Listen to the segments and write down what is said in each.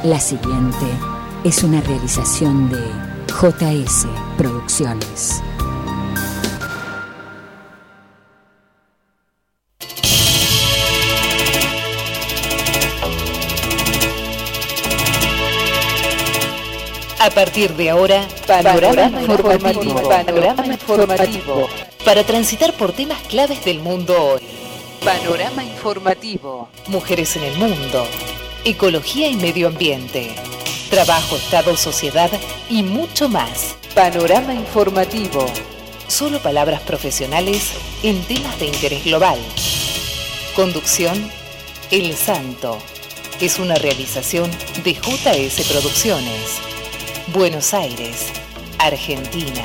La siguiente es una realización de JS Producciones. A partir de ahora, Panorama Informativo. Para transitar por temas claves del mundo hoy. Panorama Informativo. Mujeres en el mundo. Ecología y medio ambiente. Trabajo, Estado, sociedad y mucho más. Panorama Informativo. Solo palabras profesionales en temas de interés global. Conducción, El Santo. Es una realización de JS Producciones. Buenos Aires, Argentina.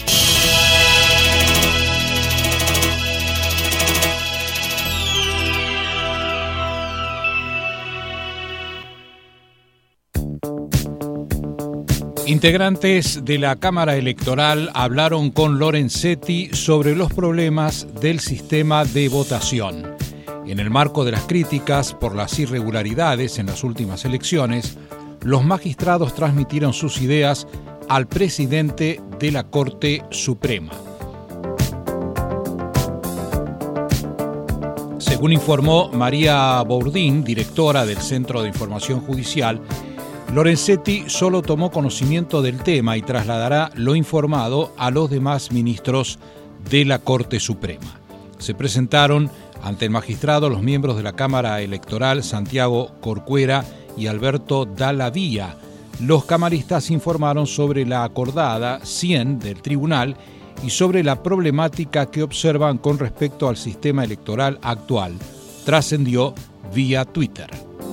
Integrantes de la Cámara Electoral hablaron con Lorenzetti sobre los problemas del sistema de votación. En el marco de las críticas por las irregularidades en las últimas elecciones, los magistrados transmitieron sus ideas al presidente de la Corte Suprema. Según informó María Bourdín, directora del Centro de Información Judicial, Lorenzetti solo tomó conocimiento del tema y trasladará lo informado a los demás ministros de la Corte Suprema. Se presentaron ante el magistrado los miembros de la Cámara Electoral Santiago Corcuera y Alberto Dallavía. Los camaristas informaron sobre la acordada 100 del tribunal y sobre la problemática que observan con respecto al sistema electoral actual. Trascendió vía Twitter.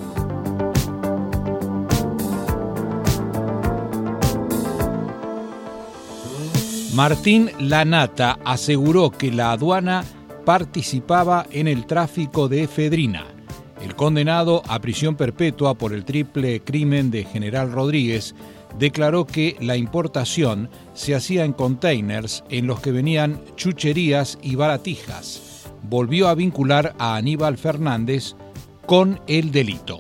Martín Lanata aseguró que la aduana participaba en el tráfico de efedrina. El condenado a prisión perpetua por el triple crimen de General Rodríguez declaró que la importación se hacía en containers en los que venían chucherías y baratijas. Volvió a vincular a Aníbal Fernández con el delito.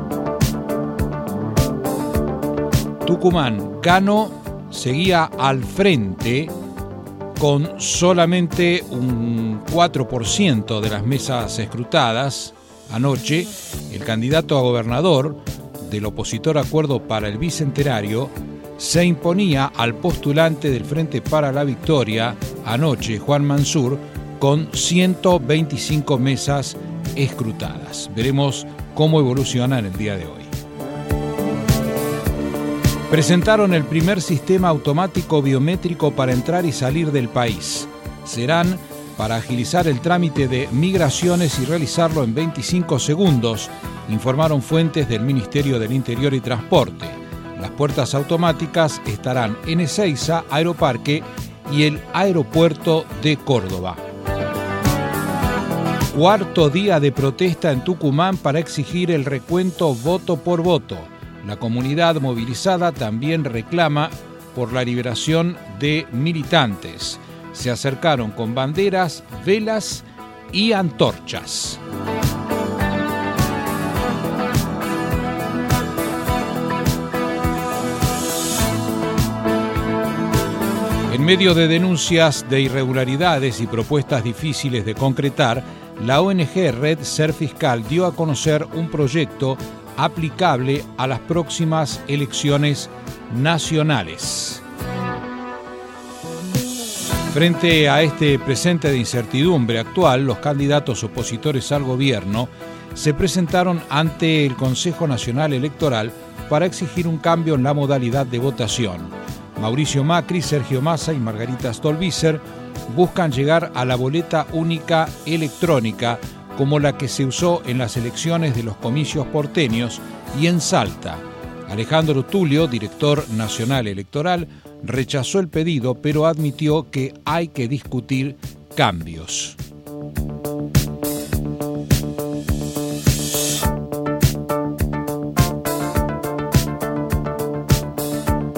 Tucumán, Cano seguía al frente con solamente un 4% de las mesas escrutadas. Anoche, el candidato a gobernador del opositor Acuerdo para el Bicentenario se imponía al postulante del Frente para la Victoria, anoche Juan Mansur, con 125 mesas escrutadas. Veremos cómo evoluciona en el día de hoy. Presentaron el primer sistema automático biométrico para entrar y salir del país. Serán para agilizar el trámite de migraciones y realizarlo en 25 segundos, informaron fuentes del Ministerio del Interior y Transporte. Las puertas automáticas estarán en Ezeiza, Aeroparque y el Aeropuerto de Córdoba. Cuarto día de protesta en Tucumán para exigir el recuento voto por voto. La comunidad movilizada también reclama por la liberación de militantes. Se acercaron con banderas, velas y antorchas. En medio de denuncias de irregularidades y propuestas difíciles de concretar, la ONG Red Ser Fiscal dio a conocer un proyecto aplicable a las próximas elecciones nacionales. Frente a este presente de incertidumbre actual, los candidatos opositores al gobierno se presentaron ante el Consejo Nacional Electoral para exigir un cambio en la modalidad de votación. Mauricio Macri, Sergio Massa y Margarita Stolbizer buscan llegar a la boleta única electrónica como la que se usó en las elecciones de los comicios porteños y en Salta. Alejandro Tulio, director nacional electoral, rechazó el pedido, pero admitió que hay que discutir cambios.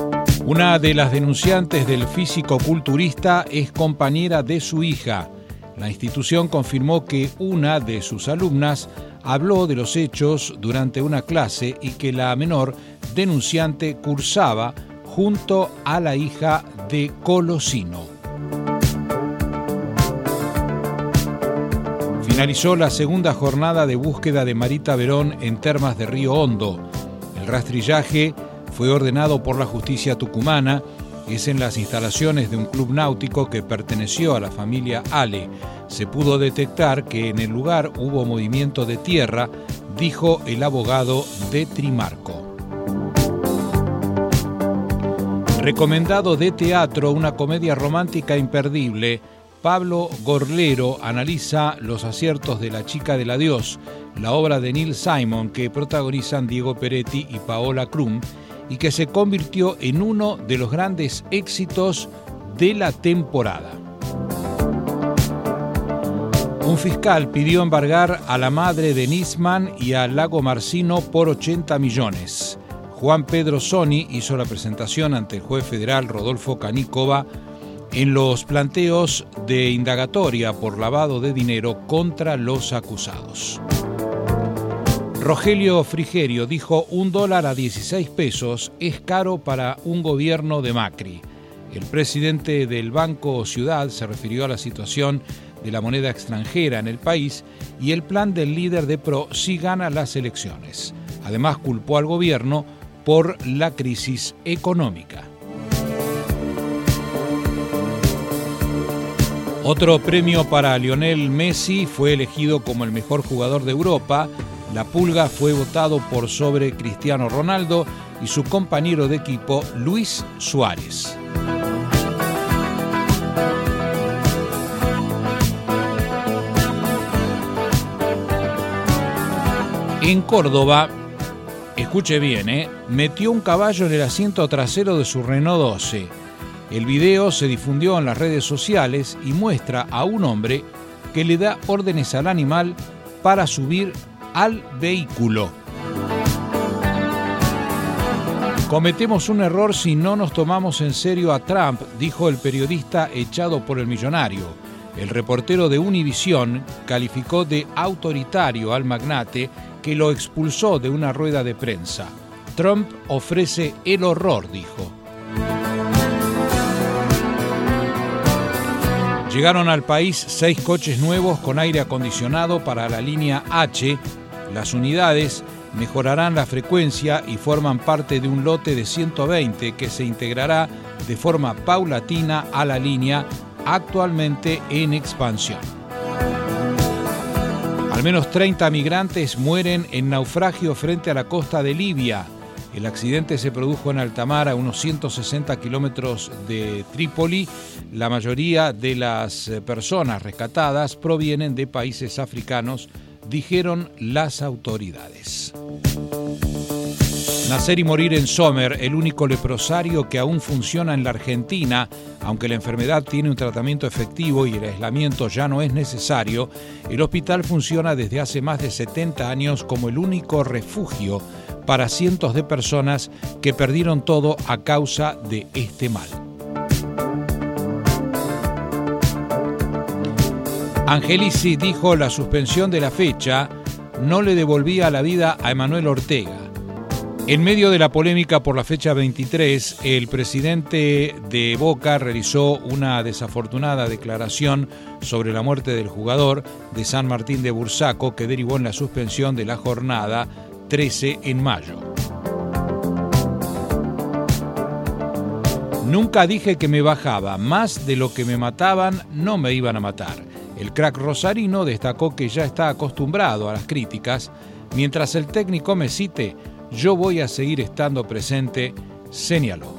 Una de las denunciantes del físico-culturista es compañera de su hija. La institución confirmó que una de sus alumnas habló de los hechos durante una clase y que la menor denunciante cursaba junto a la hija de Colosino. Finalizó la segunda jornada de búsqueda de Marita Verón en Termas de Río Hondo. El rastrillaje fue ordenado por la justicia tucumana. Es en las instalaciones de un club náutico que perteneció a la familia Ale. Se pudo detectar que en el lugar hubo movimiento de tierra, dijo el abogado de Trimarco. Recomendado de teatro, una comedia romántica imperdible. Pablo Gorlero analiza los aciertos de La chica del adiós, la obra de Neil Simon que protagonizan Diego Peretti y Paola Krum, y que se convirtió en uno de los grandes éxitos de la temporada. Un fiscal pidió embargar a la madre de Nisman y a Lago Marcino por 80 millones. Juan Pedro Soni hizo la presentación ante el juez federal Rodolfo Canícova en los planteos de indagatoria por lavado de dinero contra los acusados. Rogelio Frigerio dijo $1 a 16 pesos es caro para un gobierno de Macri. El presidente del Banco Ciudad se refirió a la situación de la moneda extranjera en el país y el plan del líder de PRO si gana las elecciones. Además, culpó al gobierno por la crisis económica. Otro premio para Lionel Messi, fue elegido como el mejor jugador de Europa. La Pulga fue votado por sobre Cristiano Ronaldo y su compañero de equipo Luis Suárez. En Córdoba, escuche bien, metió un caballo en el asiento trasero de su Renault 12. El video se difundió en las redes sociales y muestra a un hombre que le da órdenes al animal para subir al vehículo. Cometemos un error si no nos tomamos en serio a Trump, dijo el periodista echado por el millonario. El reportero de Univisión calificó de autoritario al magnate que lo expulsó de una rueda de prensa. Trump ofrece el horror, dijo. Llegaron al país 6 coches nuevos con aire acondicionado para la línea H. Las unidades mejorarán la frecuencia y forman parte de un lote de 120 que se integrará de forma paulatina a la línea, actualmente en expansión. Al menos 30 migrantes mueren en naufragio frente a la costa de Libia. El accidente se produjo en alta mar, a unos 160 kilómetros de Trípoli. La mayoría de las personas rescatadas provienen de países africanos, dijeron las autoridades. Nacer y morir en Sommer, el único leprosario que aún funciona en la Argentina. Aunque la enfermedad tiene un tratamiento efectivo y el aislamiento ya no es necesario, el hospital funciona desde hace más de 70 años como el único refugio para cientos de personas que perdieron todo a causa de este mal. Angelici dijo la suspensión de la fecha no le devolvía la vida a Emanuel Ortega. En medio de la polémica por la fecha 23, el presidente de Boca realizó una desafortunada declaración sobre la muerte del jugador de San Martín de Bursaco que derivó en la suspensión de la jornada 13 en mayo. Nunca dije que me bajaba, más de lo que me mataban no me iban a matar. El crack rosarino destacó que ya está acostumbrado a las críticas. Mientras el técnico me cite, yo voy a seguir estando presente, señaló.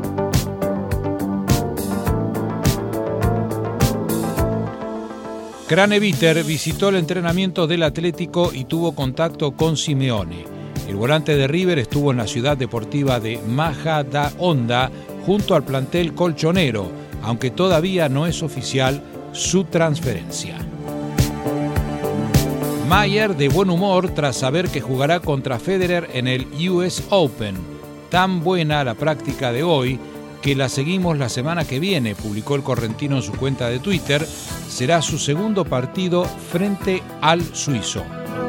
Craneviter visitó el entrenamiento del Atlético y tuvo contacto con Simeone. El volante de River estuvo en la ciudad deportiva de Majadahonda junto al plantel colchonero, aunque todavía no es oficial su transferencia. Mayer de buen humor tras saber que jugará contra Federer en el US Open. Tan buena la práctica de hoy que la seguimos la semana que viene, publicó el correntino en su cuenta de Twitter. será su segundo partido frente al suizo.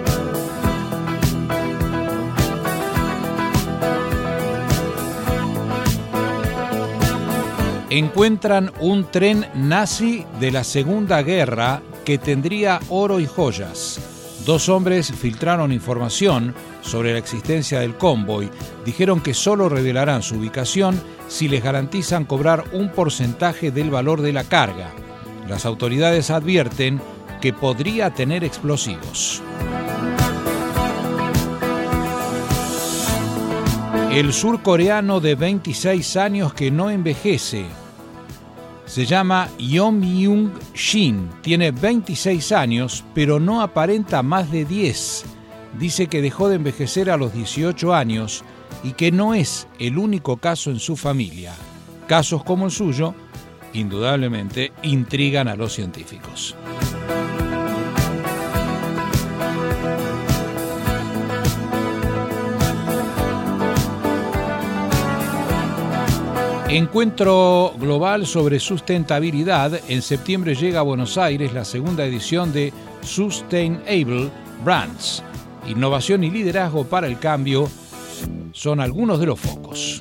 Encuentran un tren nazi de la Segunda Guerra que tendría oro y joyas. 2 hombres filtraron información sobre la existencia del convoy. Dijeron que solo revelarán su ubicación si les garantizan cobrar un porcentaje del valor de la carga. Las autoridades advierten que podría tener explosivos. El surcoreano de 26 años que no envejece se llama Yeon Myung-shin. Tiene 26 años, pero no aparenta más de 10. Dice que dejó de envejecer a los 18 años y que no es el único caso en su familia. Casos como el suyo, indudablemente, intrigan a los científicos. Encuentro global sobre sustentabilidad. En septiembre llega a Buenos Aires la segunda edición de Sustainable Brands. Innovación y liderazgo para el cambio son algunos de los focos.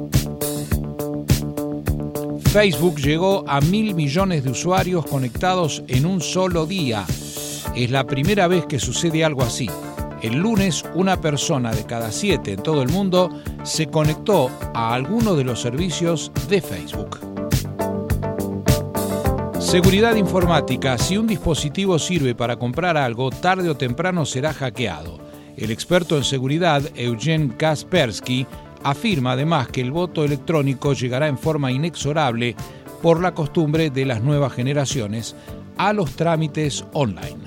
Facebook llegó a 1.000 millones de usuarios conectados en un solo día. Es la primera vez que sucede algo así. El lunes, una persona de cada 7 en todo el mundo se conectó a alguno de los servicios de Facebook. Seguridad informática. Si un dispositivo sirve para comprar algo, tarde o temprano será hackeado. El experto en seguridad, Eugen Kaspersky, afirma además que el voto electrónico llegará en forma inexorable por la costumbre de las nuevas generaciones a los trámites online.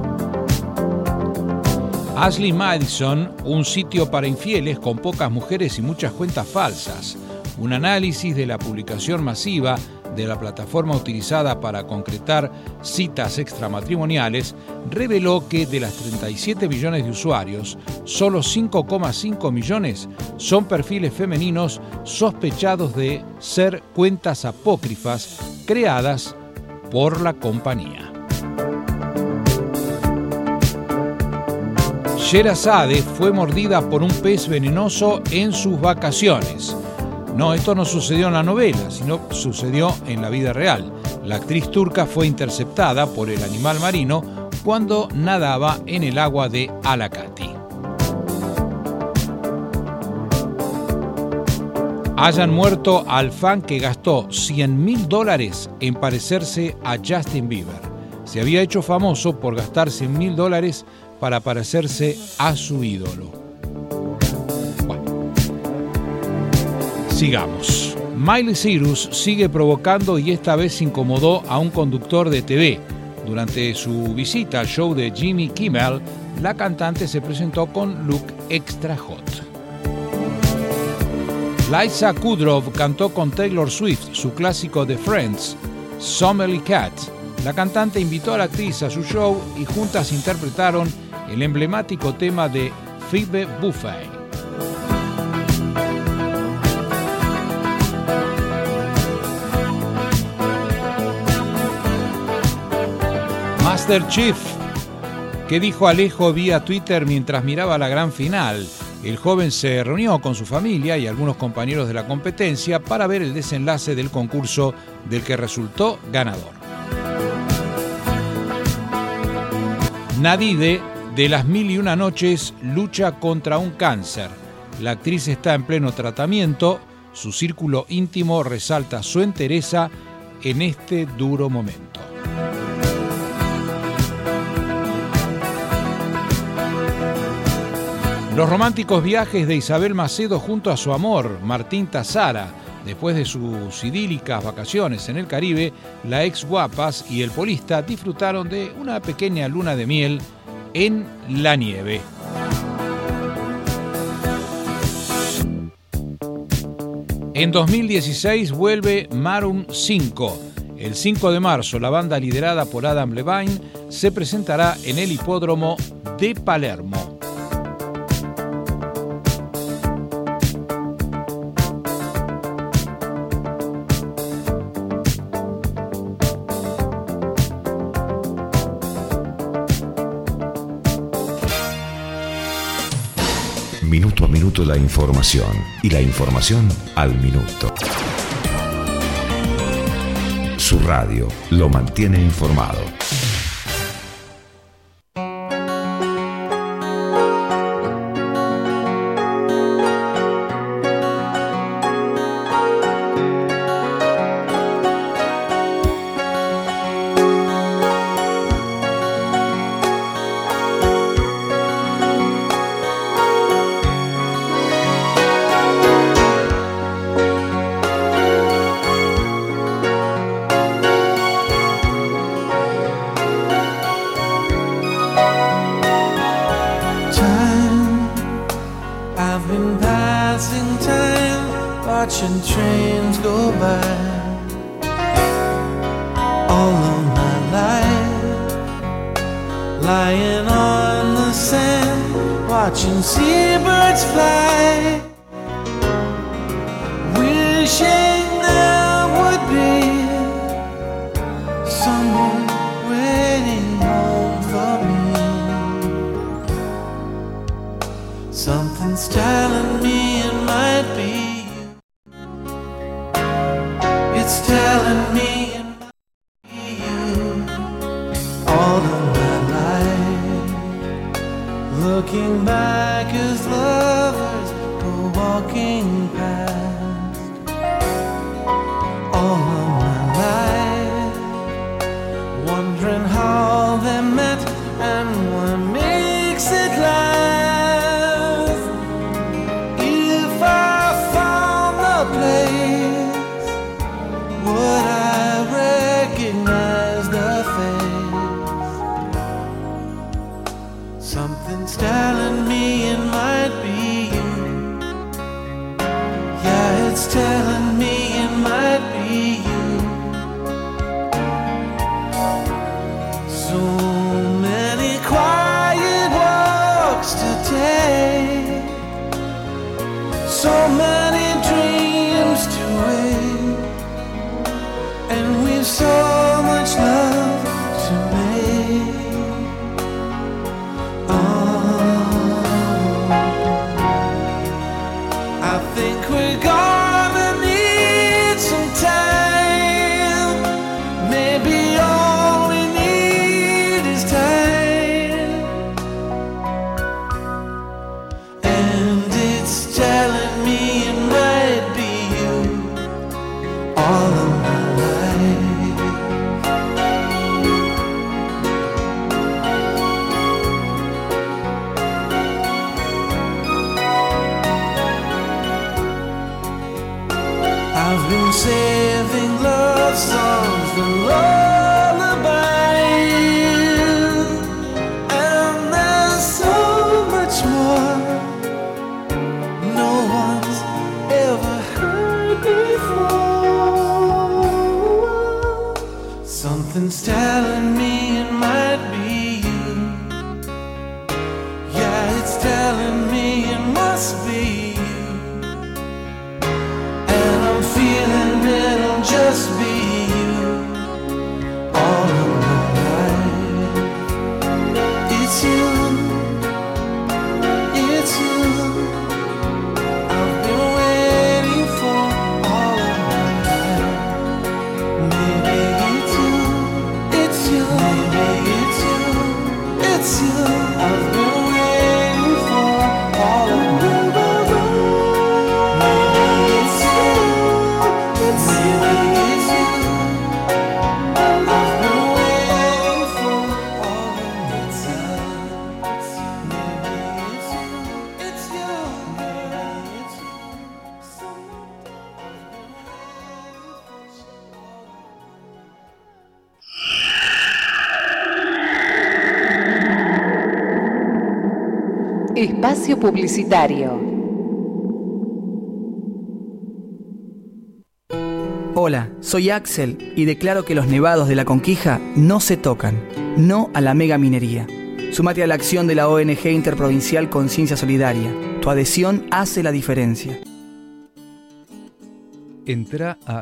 Ashley Madison, un sitio para infieles con pocas mujeres y muchas cuentas falsas. Un análisis de la publicación masiva de la plataforma utilizada para concretar citas extramatrimoniales reveló que de las 37 millones de usuarios, solo 5,5 millones son perfiles femeninos sospechados de ser cuentas apócrifas creadas por la compañía. Sherazade fue mordida por un pez venenoso en sus vacaciones. No, esto no sucedió en la novela, sino sucedió en la vida real. La actriz turca fue interceptada por el animal marino cuando nadaba en el agua de Alacati. Hayan muerto al fan que gastó $100.000 en parecerse a Justin Bieber. Se había hecho famoso por gastar $100.000 para parecerse a su ídolo. Bueno, sigamos. Miley Cyrus sigue provocando y esta vez incomodó a un conductor de TV. Durante su visita al show de Jimmy Kimmel, la cantante se presentó con look extra hot. Liza Kudrow cantó con Taylor Swift su clásico de Friends, Somely Cat. La cantante invitó a la actriz a su show y juntas interpretaron el emblemático tema de Phoebe Buffay. Master Chief, ¿qué dijo Alejo vía Twitter mientras miraba la gran final? El joven se reunió con su familia y algunos compañeros de la competencia para ver el desenlace del concurso del que resultó ganador. Nadide, de las 1001 noches, lucha contra un cáncer. La actriz está en pleno tratamiento. Su círculo íntimo resalta su entereza en este duro momento. Los románticos viajes de Isabel Macedo junto a su amor, Martín Tazara. Después de sus idílicas vacaciones en el Caribe, la ex Guapas y el polista disfrutaron de una pequeña luna de miel en la nieve. En 2016 vuelve Maroon 5. El 5 de marzo, la banda liderada por Adam Levine se presentará en el hipódromo de Palermo. minuto a minuto la información y la información al minuto. Su radio lo mantiene informado. Espacio publicitario. Hola, soy Axel y declaro que los nevados de la Conquija no se tocan. No a la mega minería. Sumate a la acción de la ONG Interprovincial Conciencia Solidaria. Tu adhesión hace la diferencia. Entra a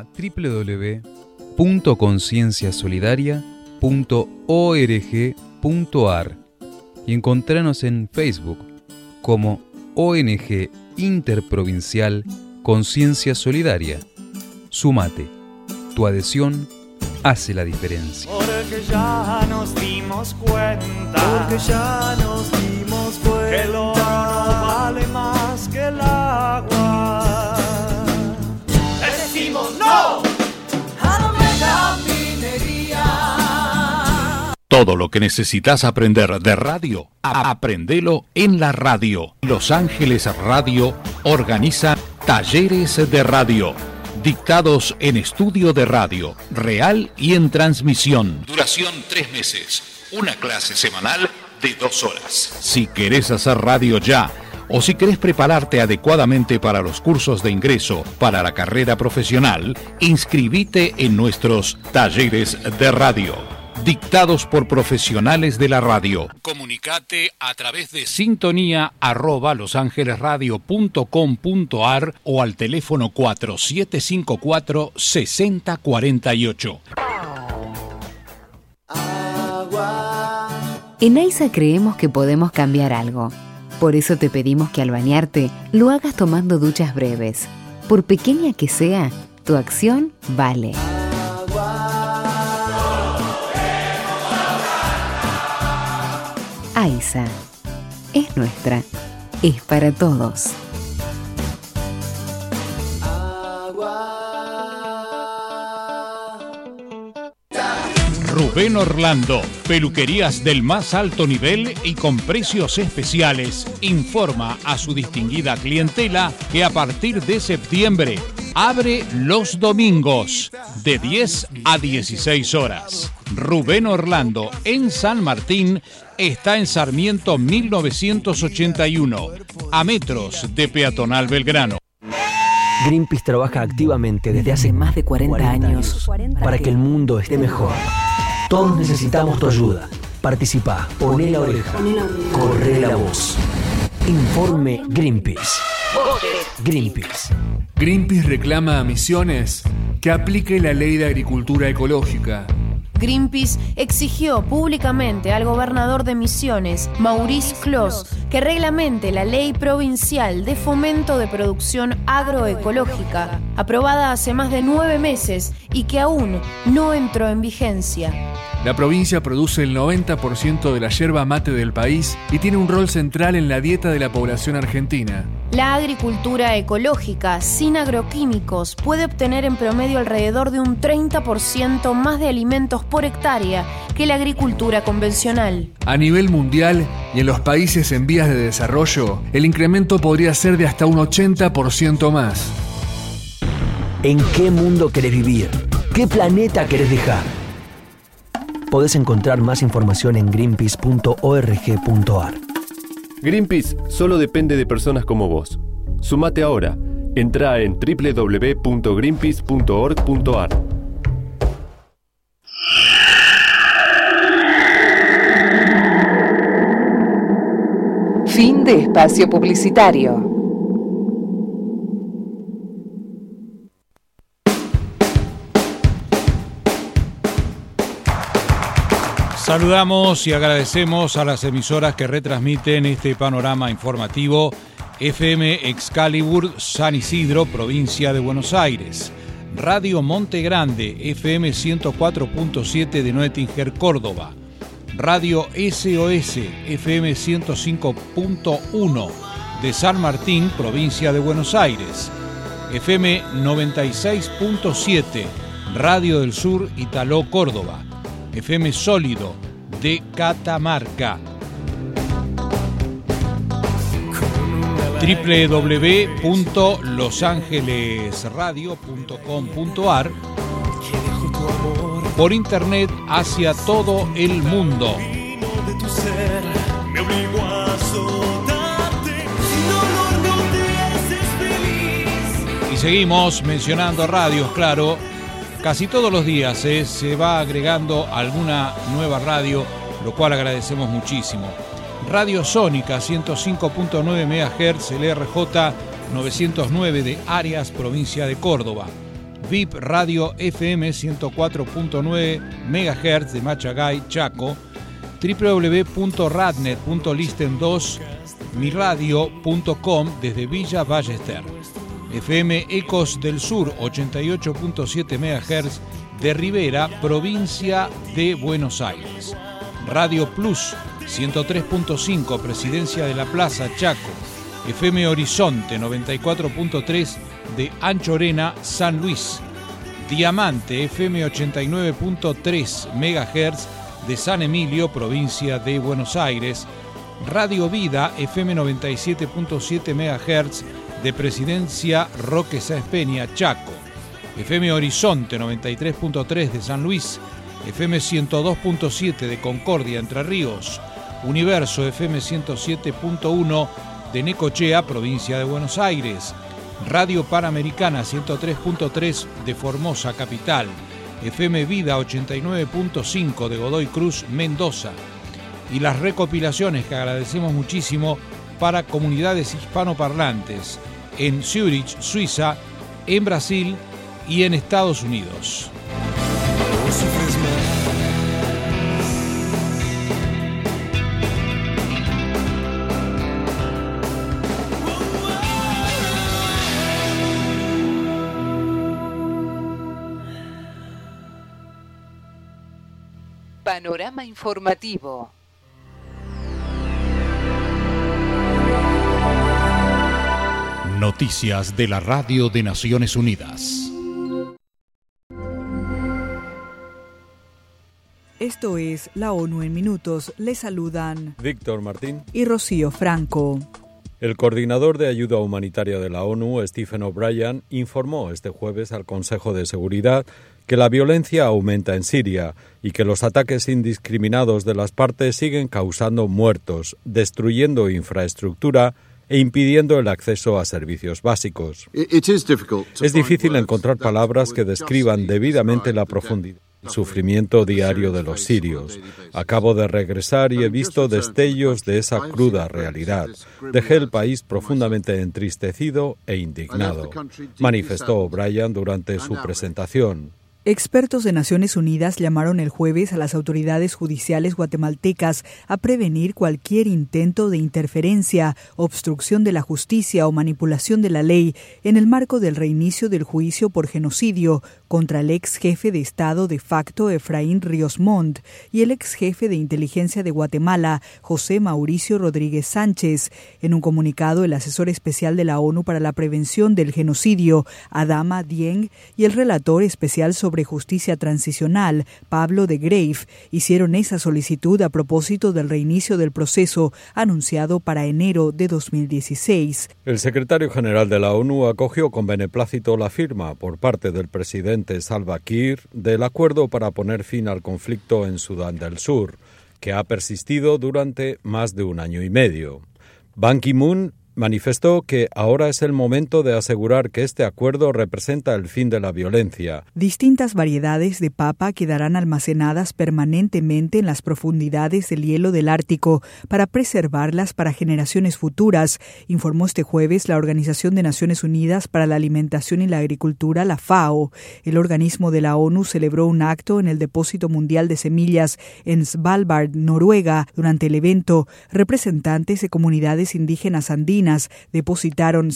www.concienciasolidaria.org.ar y encontranos en Facebook como ONG Interprovincial Conciencia Solidaria. Súmate. Tu adhesión hace la diferencia. Porque ya nos dimos cuenta. Que el oro no vale más que el agua. Decimos no a la megaminería. Todo lo que necesitas aprender de radio, aprendelo en la radio. Los Ángeles Radio organiza talleres de radio, dictados en estudio de radio, real y en transmisión. Duración 3 meses, una clase semanal de 2 horas. Si querés hacer radio ya, o si querés prepararte adecuadamente para los cursos de ingreso para la carrera profesional, inscribite en nuestros talleres de radio, dictados por profesionales de la radio. Comunicate a través de sintonía@losangelesradio.com.ar o al teléfono 4754-6048. En AISA creemos que podemos cambiar algo. Por eso te pedimos que al bañarte lo hagas tomando duchas breves. Por pequeña que sea, tu acción vale. AISA es nuestra, es para todos. Rubén Orlando, peluquerías del más alto nivel y con precios especiales, informa a su distinguida clientela que a partir de septiembre abre los domingos de 10 a 16 horas. Rubén Orlando en San Martín está en Sarmiento 1981, a metros de Peatonal Belgrano. Greenpeace trabaja activamente desde hace más de 40 años para que el mundo esté mejor. Todos necesitamos tu ayuda. Participa, poné la oreja, corre la voz. Informe Greenpeace. Greenpeace. Greenpeace reclama a Misiones que aplique la ley de agricultura ecológica. Greenpeace exigió públicamente al gobernador de Misiones, Maurice Clos, que reglamente la Ley Provincial de Fomento de Producción Agroecológica, aprobada hace más de 9 meses y que aún no entró en vigencia. La provincia produce el 90% de la yerba mate del país y tiene un rol central en la dieta de la población argentina. La agricultura ecológica, sin agroquímicos, puede obtener en promedio alrededor de un 30% más de alimentos por hectárea que la agricultura convencional. A nivel mundial y en los países en vías de desarrollo, el incremento podría ser de hasta un 80% más. ¿En qué mundo querés vivir? ¿Qué planeta querés dejar? Podés encontrar más información en greenpeace.org.ar. Greenpeace solo depende de personas como vos. Sumate ahora. Entrá en www.greenpeace.org.ar. Fin de espacio publicitario. Saludamos y agradecemos a las emisoras que retransmiten este panorama informativo. FM Excalibur, San Isidro, provincia de Buenos Aires. Radio Monte Grande, FM 104.7 de Noetinger, Córdoba. Radio SOS, FM 105.1 de San Martín, provincia de Buenos Aires. FM 96.7, Radio del Sur, Italó, Córdoba. FM Sólido de Catamarca. www.losangelesradio.com.ar. Por internet hacia todo el mundo. Y seguimos mencionando radios, claro. Casi todos los días se va agregando alguna nueva radio, lo cual agradecemos muchísimo. Radio Sónica 105.9 MHz, LRJ 909 de Arias, provincia de Córdoba. VIP Radio FM 104.9 MHz de Machagay, Chaco. www.radnet.listen2 miradio.com desde Villa Ballester. FM Ecos del Sur 88.7 MHz de Rivera, provincia de Buenos Aires. Radio Plus 103.5 Presidencia de la Plaza, Chaco. FM Horizonte 94.3 de Anchorena, San Luis. Diamante FM 89.3 MHz de San Emilio, provincia de Buenos Aires. Radio Vida FM 97.7 MHz de Presidencia Roque Sáenz Peña, Chaco. FM Horizonte 93.3 de San Luis. FM 102.7 de Concordia, Entre Ríos. Universo FM 107.1 de Necochea, provincia de Buenos Aires. Radio Panamericana 103.3 de Formosa, capital. FM Vida 89.5 de Godoy Cruz, Mendoza. Y las recopilaciones que agradecemos muchísimo para comunidades hispanoparlantes en Zúrich, Suiza, en Brasil y en Estados Unidos. Panorama informativo. Noticias de la Radio de Naciones Unidas. Esto es La ONU en Minutos. Les saludan Víctor Martín y Rocío Franco. El coordinador de ayuda humanitaria de la ONU, Stephen O'Brien, informó este jueves al Consejo de Seguridad que la violencia aumenta en Siria y que los ataques indiscriminados de las partes siguen causando muertos, destruyendo infraestructura e impidiendo el acceso a servicios básicos. Es difícil encontrar palabras que describan debidamente la profundidad del sufrimiento diario de los sirios. Acabo de regresar y he visto destellos de esa cruda realidad. Dejé el país profundamente entristecido e indignado, manifestó O'Brien durante su presentación. Expertos de Naciones Unidas llamaron el jueves a las autoridades judiciales guatemaltecas a prevenir cualquier intento de interferencia, obstrucción de la justicia o manipulación de la ley en el marco del reinicio del juicio por genocidio contra el ex jefe de Estado de facto Efraín Ríos Montt y el ex jefe de inteligencia de Guatemala, José Mauricio Rodríguez Sánchez. En un comunicado, el asesor especial de la ONU para la prevención del genocidio, Adama Dieng, y el relator especial sobre justicia transicional, Pablo de Graef, hicieron esa solicitud a propósito del reinicio del proceso anunciado para enero de 2016. El secretario general de la ONU acogió con beneplácito la firma por parte del presidente Salva Kiir del acuerdo para poner fin al conflicto en Sudán del Sur, que ha persistido durante más de un año y medio. Ban Ki-moon manifestó que ahora es el momento de asegurar que este acuerdo representa el fin de la violencia. Distintas variedades de papa quedarán almacenadas permanentemente en las profundidades del hielo del Ártico para preservarlas para generaciones futuras, informó este jueves la Organización de Naciones Unidas para la Alimentación y la Agricultura, la FAO. El organismo de la ONU celebró un acto en el Depósito Mundial de Semillas en Svalbard, Noruega. Durante el evento, representantes de comunidades indígenas andinas depositaron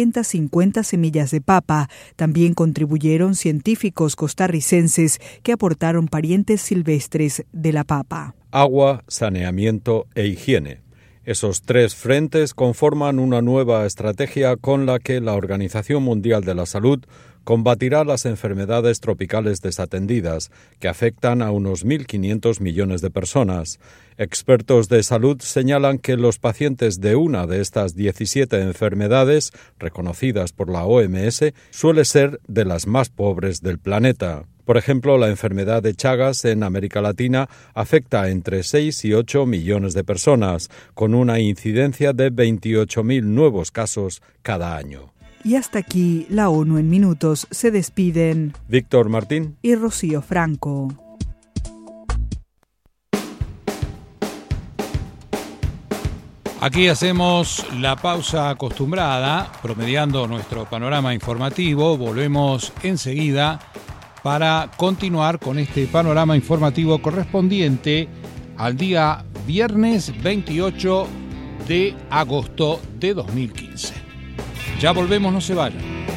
750 semillas de papa. También contribuyeron científicos costarricenses que aportaron parientes silvestres de la papa. Agua, saneamiento e higiene. Esos tres frentes conforman una nueva estrategia con la que la Organización Mundial de la Salud combatirá las enfermedades tropicales desatendidas que afectan a unos 1.500 millones de personas. Expertos de salud señalan que los pacientes de una de estas 17 enfermedades, reconocidas por la OMS, suele ser de las más pobres del planeta. Por ejemplo, la enfermedad de Chagas en América Latina afecta a entre 6 y 8 millones de personas, con una incidencia de 28.000 nuevos casos cada año. Y hasta aquí la ONU en Minutos. Se despiden Víctor Martín y Rocío Franco. Aquí hacemos la pausa acostumbrada, promediando nuestro panorama informativo. Volvemos enseguida para continuar con este panorama informativo correspondiente al día viernes 28 de agosto de 2015. Ya volvemos, no se vayan.